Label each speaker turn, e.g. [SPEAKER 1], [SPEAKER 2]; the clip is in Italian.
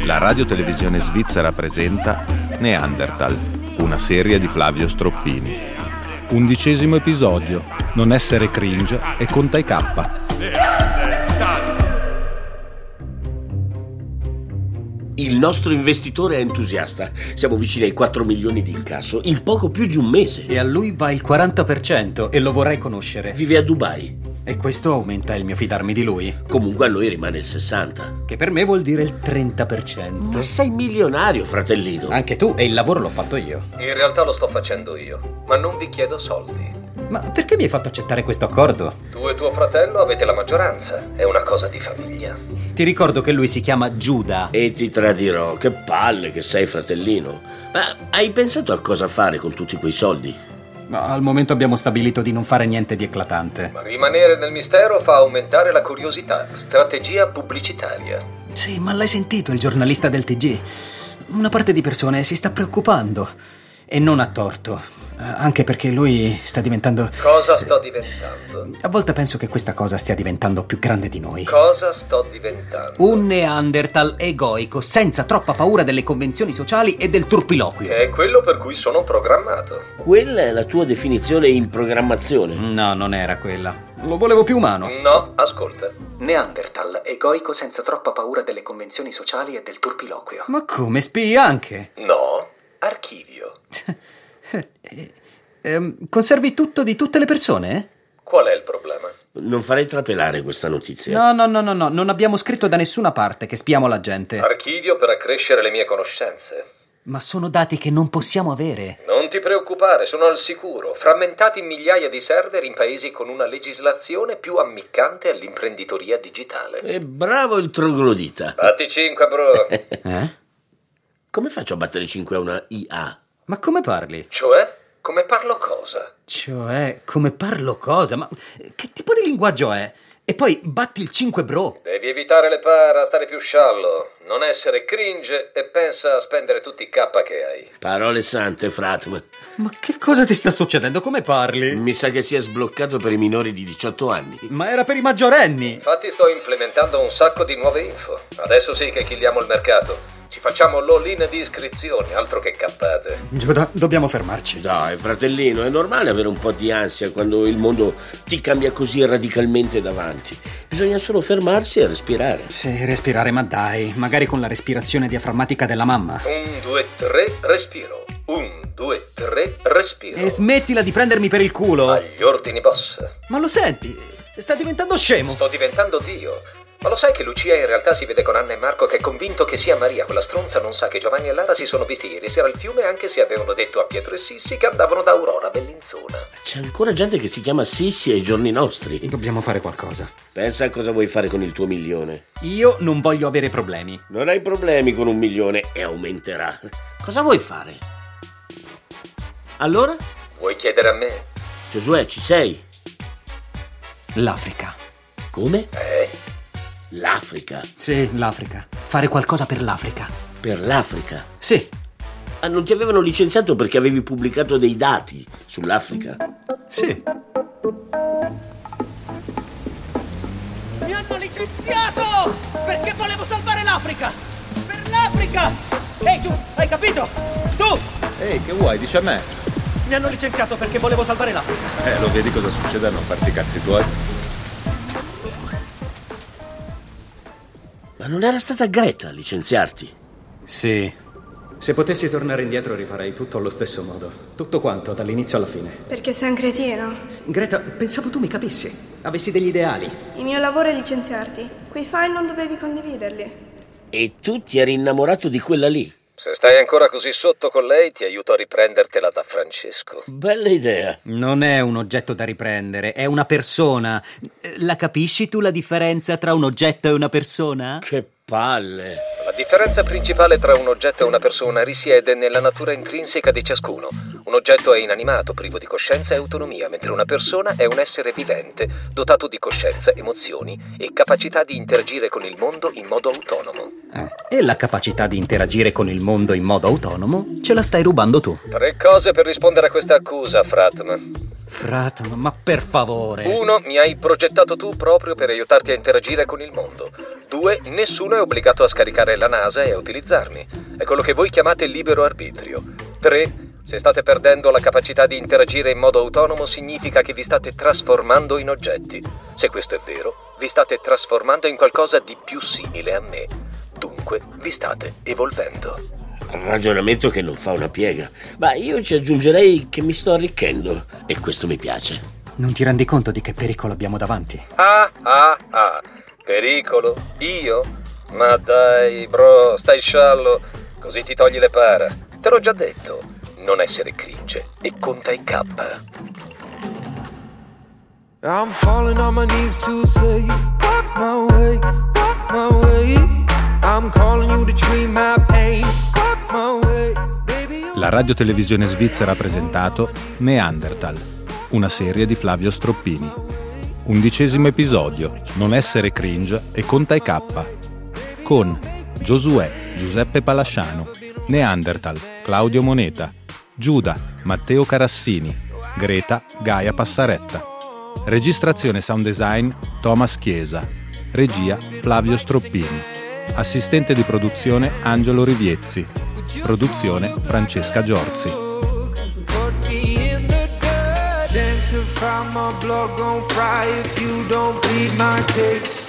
[SPEAKER 1] La radiotelevisione svizzera presenta Neanderthal, una serie di Flavio Stroppini. 11° episodio. Non essere cringe e conta i K.
[SPEAKER 2] Il nostro investitore è entusiasta. Siamo vicini ai 4 milioni di incasso in poco più di un mese.
[SPEAKER 3] E a lui va il 40% e lo vorrei conoscere.
[SPEAKER 2] Vive a Dubai.
[SPEAKER 3] E questo aumenta il mio fidarmi di lui.
[SPEAKER 2] Comunque a noi rimane il 60%.
[SPEAKER 3] Che per me vuol dire il 30%.
[SPEAKER 2] Ma sei milionario, fratellino.
[SPEAKER 3] Anche tu, e il lavoro l'ho fatto io.
[SPEAKER 4] In realtà lo sto facendo io, ma non vi chiedo soldi.
[SPEAKER 3] Ma perché mi hai fatto accettare questo accordo?
[SPEAKER 4] Tu e tuo fratello avete la maggioranza. È una cosa di famiglia.
[SPEAKER 3] Ti ricordo che lui si chiama Giuda.
[SPEAKER 2] E ti tradirò. Che palle che sei, fratellino. Ma hai pensato a cosa fare con tutti quei soldi?
[SPEAKER 3] Ma al momento abbiamo stabilito di non fare niente di eclatante.
[SPEAKER 4] Ma rimanere nel mistero fa aumentare la curiosità. Strategia pubblicitaria.
[SPEAKER 3] Sì, ma l'hai sentito il giornalista del TG? Una parte di persone si sta preoccupando. E non a torto. Anche perché lui sta diventando...
[SPEAKER 4] Cosa sto diventando?
[SPEAKER 3] A volte penso che questa cosa stia diventando più grande di noi.
[SPEAKER 4] Cosa sto diventando?
[SPEAKER 3] Un Neanderthal egoico, senza troppa paura delle convenzioni sociali e del turpiloquio.
[SPEAKER 4] Che è quello per cui sono programmato.
[SPEAKER 2] Quella è la tua definizione in programmazione?
[SPEAKER 3] No, non era quella. Lo volevo più umano.
[SPEAKER 4] No, ascolta.
[SPEAKER 3] Neanderthal egoico, senza troppa paura delle convenzioni sociali e del turpiloquio. Ma come, spia anche?
[SPEAKER 4] No, archivio.
[SPEAKER 3] Conservi tutto di tutte le persone?
[SPEAKER 4] Qual è il problema?
[SPEAKER 2] Non farei trapelare questa notizia.
[SPEAKER 3] No, non abbiamo scritto da nessuna parte che spiamo la gente.
[SPEAKER 4] Archivio per accrescere le mie conoscenze.
[SPEAKER 3] Ma sono dati che non possiamo avere.
[SPEAKER 4] Non ti preoccupare, sono al sicuro. Frammentati in migliaia di server in paesi con una legislazione più ammiccante all'imprenditoria digitale.
[SPEAKER 2] E bravo il troglodita.
[SPEAKER 4] Batti 5, bro.
[SPEAKER 2] Come faccio a battere 5 a una IA?
[SPEAKER 3] Ma come parli?
[SPEAKER 4] Cioè? Come parlo cosa?
[SPEAKER 3] Cioè, come parlo cosa? Ma che tipo di linguaggio è? E poi batti il 5, bro.
[SPEAKER 4] Devi evitare le para, stare più sciallo, non essere cringe e pensa a spendere tutti i K che hai.
[SPEAKER 2] Parole sante, Fratman.
[SPEAKER 3] Ma che cosa ti sta succedendo? Come parli?
[SPEAKER 2] Mi sa che si è sbloccato per i minori di 18 anni.
[SPEAKER 3] Ma era per i maggiorenni.
[SPEAKER 4] Infatti sto implementando un sacco di nuove info. Adesso sì che killiamo il mercato. Ci facciamo l'all-in di iscrizioni, altro che cappate.
[SPEAKER 3] Giuda, dobbiamo fermarci.
[SPEAKER 2] Dai, fratellino, è normale avere un po' di ansia quando il mondo ti cambia così radicalmente davanti. Bisogna solo fermarsi e respirare.
[SPEAKER 3] Sì, respirare, ma dai, magari con la respirazione diaframmatica della mamma.
[SPEAKER 4] 1, 2, 3, respiro. 1, 2, 3, respiro.
[SPEAKER 3] E smettila di prendermi per il culo.
[SPEAKER 4] Agli ordini, boss.
[SPEAKER 3] Ma lo senti? Sta diventando scemo.
[SPEAKER 4] Sto diventando Dio. Ma lo sai che Lucia in realtà si vede con Anna e Marco, che è convinto che sia Maria? Quella stronza non sa che Giovanni e Lara si sono visti ieri sera al fiume, anche se avevano detto a Pietro e Sissi che andavano da Aurora Bellinzona.
[SPEAKER 2] C'è ancora gente che si chiama Sissi ai giorni nostri.
[SPEAKER 3] Dobbiamo fare qualcosa.
[SPEAKER 2] Pensa a cosa vuoi fare con il tuo milione.
[SPEAKER 3] Io non voglio avere problemi.
[SPEAKER 2] Non hai problemi con 1 milione e aumenterà. Cosa vuoi fare? Allora?
[SPEAKER 4] Vuoi chiedere a me?
[SPEAKER 2] Giosuè, ci sei?
[SPEAKER 3] L'Africa.
[SPEAKER 2] Come? L'Africa?
[SPEAKER 3] Sì, l'Africa. Fare qualcosa per l'Africa.
[SPEAKER 2] Per l'Africa?
[SPEAKER 3] Sì.
[SPEAKER 2] Ah, non ti avevano licenziato perché avevi pubblicato dei dati sull'Africa?
[SPEAKER 3] Sì.
[SPEAKER 5] Mi hanno licenziato perché volevo salvare l'Africa! Per l'Africa! Ehi, tu, hai capito? Tu!
[SPEAKER 1] Ehi, che vuoi? Dici a me.
[SPEAKER 5] Mi hanno licenziato perché volevo salvare l'Africa.
[SPEAKER 1] Lo vedi cosa succede a non farti i cazzi tuoi?
[SPEAKER 2] Ma non era stata Greta a licenziarti?
[SPEAKER 3] Sì. Se potessi tornare indietro rifarei tutto allo stesso modo. Tutto quanto, dall'inizio alla fine.
[SPEAKER 6] Perché sei un cretino.
[SPEAKER 3] Greta, pensavo tu mi capissi. Avessi degli ideali.
[SPEAKER 6] Il mio lavoro è licenziarti. Quei file non dovevi condividerli.
[SPEAKER 2] E tu ti eri innamorato di quella lì?
[SPEAKER 4] Se stai ancora così sotto con lei, ti aiuto a riprendertela da Francesco.
[SPEAKER 2] Bella idea.
[SPEAKER 3] Non è un oggetto da riprendere, è una persona. La capisci tu la differenza tra un oggetto e una persona?
[SPEAKER 2] Che palle.
[SPEAKER 4] La differenza principale tra un oggetto e una persona risiede nella natura intrinseca di ciascuno. Un oggetto è inanimato, privo di coscienza e autonomia, mentre una persona è un essere vivente, dotato di coscienza, emozioni e capacità di interagire con il mondo in modo autonomo.
[SPEAKER 3] E la capacità di interagire con il mondo in modo autonomo ce la stai rubando tu.
[SPEAKER 4] 3 cose per rispondere a questa accusa, Fratman.
[SPEAKER 3] Fratman, ma per favore.
[SPEAKER 4] 1. Mi hai progettato tu proprio per aiutarti a interagire con il mondo. 2. Nessuno è obbligato a scaricare la NASA e a utilizzarmi. È quello che voi chiamate libero arbitrio. 3. Se state perdendo la capacità di interagire in modo autonomo, significa che vi state trasformando in oggetti. Se questo è vero, vi state trasformando in qualcosa di più simile a me. Dunque, vi state evolvendo.
[SPEAKER 2] Un ragionamento che non fa una piega. Ma io ci aggiungerei che mi sto arricchendo. E questo mi piace.
[SPEAKER 3] Non ti rendi conto di che pericolo abbiamo davanti?
[SPEAKER 4] Pericolo? Io? Ma dai, bro, stai sciallo. Così ti togli le para. Te l'ho già detto. Non essere cringe e conta in K.
[SPEAKER 7] I'm falling on my knees to say, walk my way, walk my way. I'm calling you to treat my pain, walk my way.
[SPEAKER 1] La radiotelevisione svizzera ha presentato Neanderthal, una serie di Flavio Stroppini. 11° episodio, Non essere cringe e conta i K. Con Giosuè, Giuseppe Palasciano, Neanderthal, Claudio Moneta, Giuda, Matteo Carassini, Greta, Gaia Passaretta. Registrazione sound design, Thomas Chiesa. Regia, Flavio Stroppini. Assistente di produzione, Angelo Riviezzi. Produzione, Francesca Giorzi.
[SPEAKER 7] From my blood gon' fry if you don't plead my case.